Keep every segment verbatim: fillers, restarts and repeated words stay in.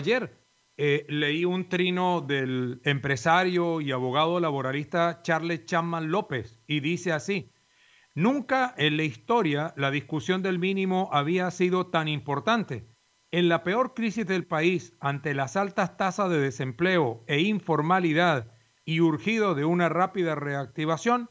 Ayer eh, leí un trino del empresario y abogado laboralista Charles Chapman López y dice así: nunca en la historia la discusión del mínimo había sido tan importante. En la peor crisis del país, ante las altas tasas de desempleo e informalidad y urgido de una rápida reactivación,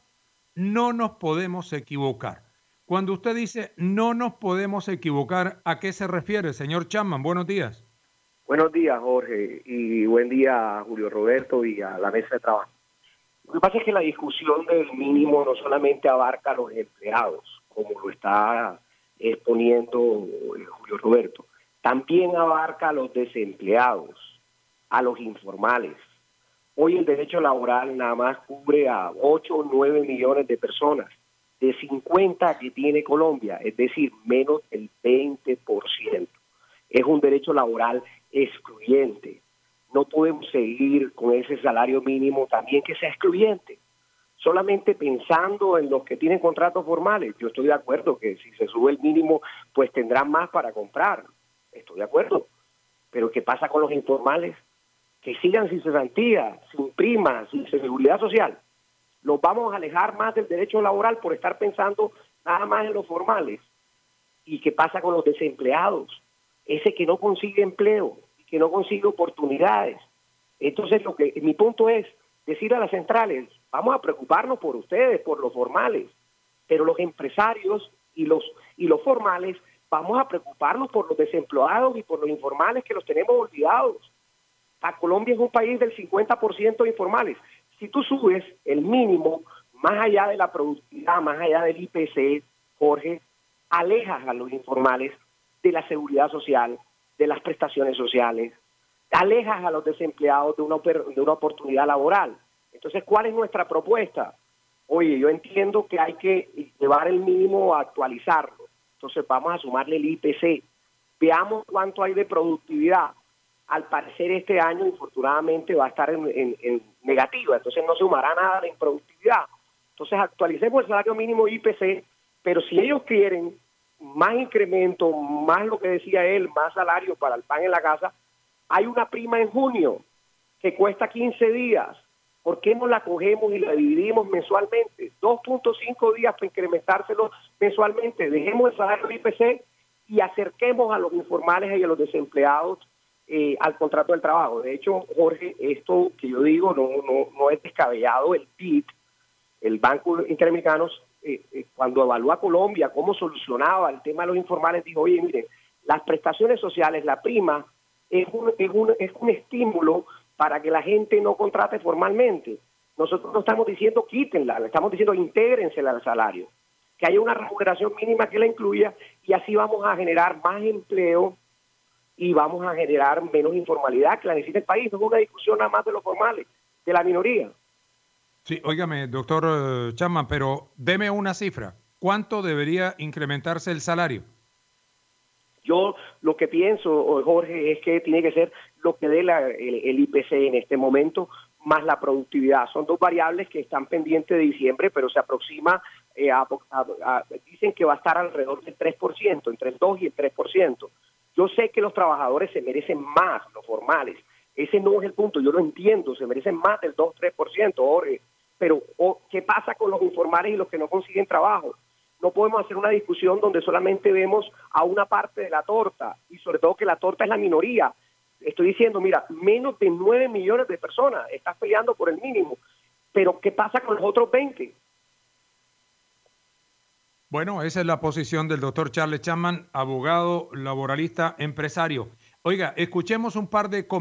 no nos podemos equivocar. Cuando usted dice no nos podemos equivocar, ¿a qué se refiere, señor Chapman? Buenos días. Buenos días, Jorge, y buen día a Julio Roberto y a la mesa de trabajo. Lo que pasa es que la discusión del mínimo no solamente abarca a los empleados, como lo está exponiendo Julio Roberto, también abarca a los desempleados, a los informales. Hoy el derecho laboral nada más cubre a ocho o nueve millones de personas, de cincuenta que tiene Colombia, es decir, menos del veinte por ciento. Es un derecho laboral excluyente. No podemos seguir con ese salario mínimo también que sea excluyente. Solamente pensando en los que tienen contratos formales. Yo estoy de acuerdo que si se sube el mínimo, pues tendrán más para comprar. Estoy de acuerdo. Pero ¿qué pasa con los informales? Que sigan sin cesantía, sin prima, sin seguridad social. Los vamos a alejar más del derecho laboral por estar pensando nada más en los formales. ¿Y qué pasa con los desempleados? Ese que no consigue empleo, que no consigue oportunidades. Entonces, lo que mi punto es decir a las centrales, vamos a preocuparnos por ustedes, por los formales, pero los empresarios y los y los formales, vamos a preocuparnos por los desempleados y por los informales que los tenemos olvidados. A Colombia es un país del cincuenta por ciento de informales. Si tú subes el mínimo, más allá de la productividad, más allá del I P C, Jorge, alejas a los informales de la seguridad social, de las prestaciones sociales, alejas a los desempleados de una, de una oportunidad laboral. Entonces, ¿cuál es nuestra propuesta? Oye, yo entiendo que hay que llevar el mínimo a actualizarlo. Entonces, vamos a sumarle el I P C. Veamos cuánto hay de productividad. Al parecer, este año, infortunadamente, va a estar en, en, en negativa. Entonces, no sumará nada de improductividad. Entonces, actualicemos el salario mínimo I P C, pero si ellos quieren más incremento, más lo que decía él, más salario para el pan en la casa, hay una prima en junio que cuesta quince días. ¿Por qué no la cogemos y la dividimos mensualmente? dos punto cinco días para incrementárselo mensualmente. Dejemos el salario I P C y acerquemos a los informales y a los desempleados eh, al contrato del trabajo. De hecho, Jorge, esto que yo digo no, no, no es descabellado. El B I D, el Banco Interamericano, Eh, eh, cuando evalúa a Colombia cómo solucionaba el tema de los informales, dijo, oye, miren, las prestaciones sociales, la prima, es un, es un, es un estímulo para que la gente no contrate formalmente. Nosotros no estamos diciendo quítenla, le estamos diciendo intégrensela al salario, que haya una remuneración mínima que la incluya y así vamos a generar más empleo y vamos a generar menos informalidad que la necesita el país. No es una discusión nada más de los formales, de la minoría. Sí, óigame, doctor eh, Chapman, pero deme una cifra. ¿Cuánto debería incrementarse el salario? Yo lo que pienso, Jorge, es que tiene que ser lo que dé la, el, el I P C en este momento, más la productividad. Son dos variables que están pendientes de diciembre, pero se aproxima, eh, a, a, a, dicen que va a estar alrededor del tres por ciento, entre el dos y el tres por ciento. Yo sé que los trabajadores se merecen más, los formales. Ese no es el punto, yo lo entiendo, se merecen más del dos tres por ciento, Jorge. Pero, oh, ¿qué pasa con los informales y los que no consiguen trabajo? No podemos hacer una discusión donde solamente vemos a una parte de la torta y sobre todo que la torta es la minoría. Estoy diciendo, mira, menos de nueve millones de personas están peleando por el mínimo, pero ¿qué pasa con los otros veinte? Bueno, esa es la posición del doctor Charles Chapman, abogado, laboralista, empresario. Oiga, escuchemos un par de comentarios.